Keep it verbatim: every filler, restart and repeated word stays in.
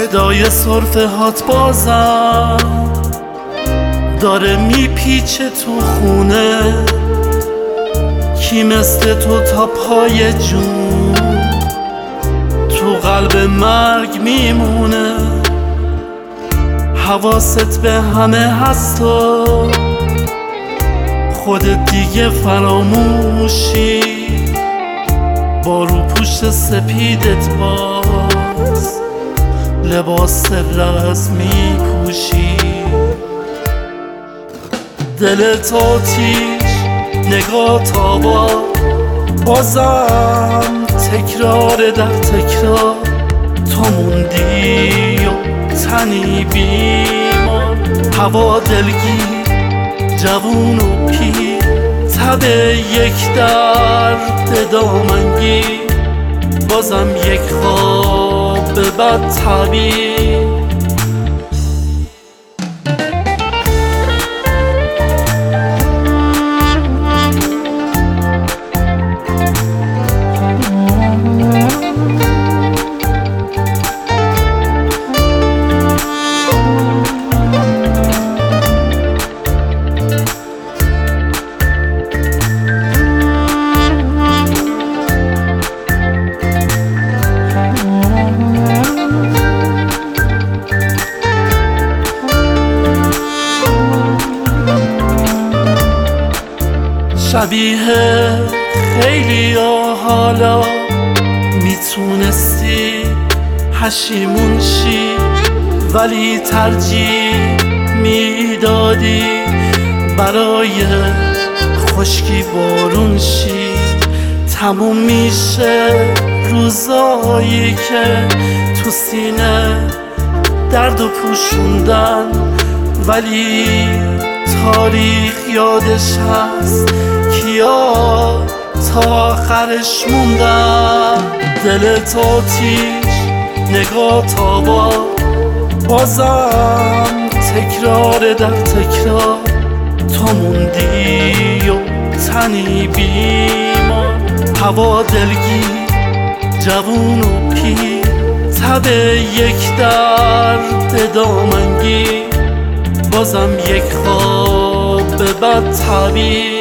صدای سرفه هات بازم داره میپیچه تو خونه، کی مثل تو تا پای جون تو قلب مرگ میمونه. حواست به همه هست و خودت دیگه فراموشی، با رو پوشت سپیدت باز لباس رز میپوشی. دلت آتیش نگاه تابا، بازم تکرار در تکرار، تو موندی و تنی بیمار. هوا دلگیر جوون و پیر، تب یک درد دامنگیر، بازم یک خواب بد تعبیر. شبیه خیلی ها حالا میتونستی پشیمون شی، ولی ترجیح میدادی برای خشکی بارون شی. تموم میشه روزایی که تو سینه درد و پوشوندن، ولی تاریخ یادش هست کیا تا آخرش موندن. دلت آتیش نگاه تابا، بازم تکرار در تکرار، تو موندی و تنی بیمار. هوا دلگیر جوون و پیر، تب یک درد دامنگیر، بازم یک خواب بد تعبیر.